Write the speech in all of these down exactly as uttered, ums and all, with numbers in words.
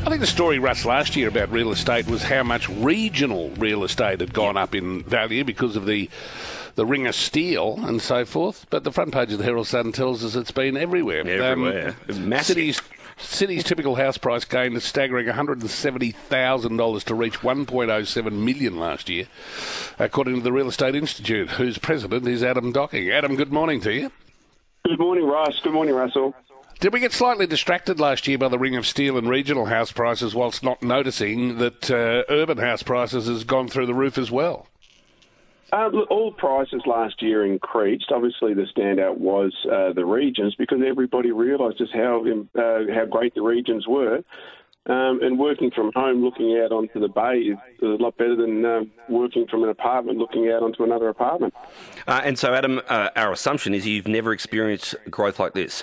I think the story, Russ, last year about real estate was how much regional real estate had gone up in value because of the the Ring of Steel and so forth. But the front page of the Herald Sun tells us it's been everywhere. Everywhere. Um, It's massive. Cities, City's typical house price gained a staggering one hundred seventy thousand dollars to reach one point oh seven million dollars last year, according to the Real Estate Institute, whose president is Adam Docking. Adam, good morning to you. Good morning, Russ. Good morning, Russell. Did we get slightly distracted last year by the Ring of Steel and regional house prices whilst not noticing that uh, urban house prices has gone through the roof as well? Uh, look, all prices last year increased. Obviously, the standout was uh, the regions because everybody realised just how uh, how great the regions were. Um, and working from home, looking out onto the bay is a lot better than uh, working from an apartment, looking out onto another apartment. Uh, and so, Adam, uh, our assumption is you've never experienced growth like this.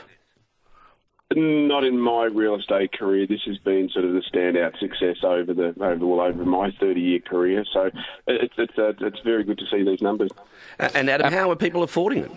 Not in my real estate career. This has been sort of the standout success over the over well over my thirty-year career. So it's it's uh, it's very good to see these numbers. Uh, and Adam, how are people affording it?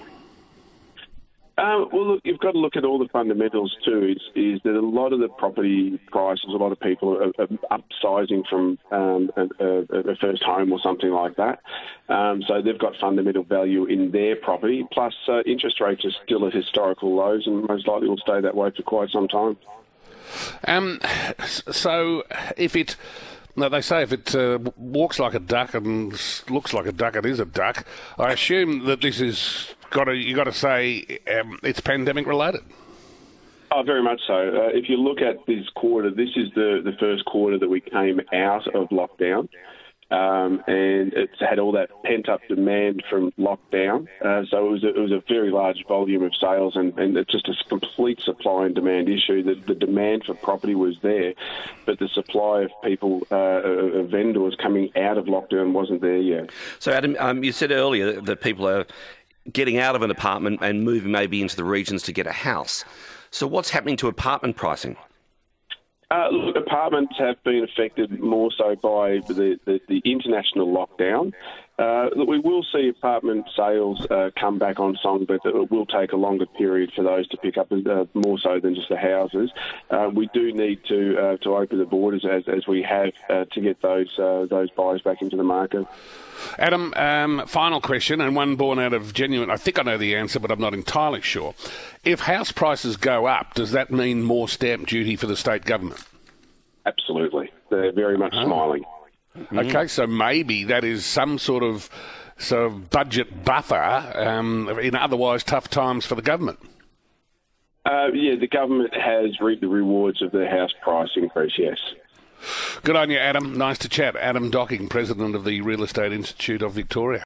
Um, well, look, you've got to look at all the fundamentals too. Is is that a lot of the property prices, a lot of people are, are upsizing from um, a, a, a first home or something like that. Um, so they've got fundamental value in their property. Plus, uh, interest rates are still at historical lows, and most likely will stay that way for quite some time. Um, so if it. No, they say if it uh, walks like a duck and looks like a duck, it is a duck. I assume that this is got to you got to say um, it's pandemic related. Oh, very much so. Uh, if you look at this quarter, this is the, the first quarter that we came out of lockdown. Um, and it's had all that pent-up demand from lockdown. Uh, so it was, a, it was a very large volume of sales, and, and it's just a complete supply and demand issue. The, the demand for property was there, but the supply of people, uh, of vendors coming out of lockdown wasn't there yet. So, Adam, um, you said earlier that people are getting out of an apartment and moving maybe into the regions to get a house. So what's happening to apartment pricing? Uh, look, apartments have been affected more so by the, the, the international lockdown. Uh, look, we will see apartment sales uh, come back on song, but it will take a longer period for those to pick up, uh, more so than just the houses. Uh, we do need to uh, to open the borders as, as we have uh, to get those uh, those buyers back into the market. Adam, um, final question, and one born out of genuine, I think I know the answer, but I'm not entirely sure. If house prices go up, does that mean more stamp duty for the state government? Absolutely. They're very much Oh. smiling. Okay, so maybe that is some sort of, sort of budget buffer um, in otherwise tough times for the government. Uh, yeah, the government has reaped the rewards of the house price increase, yes. Good on you, Adam. Nice to chat. Adam Docking, President of the Real Estate Institute of Victoria.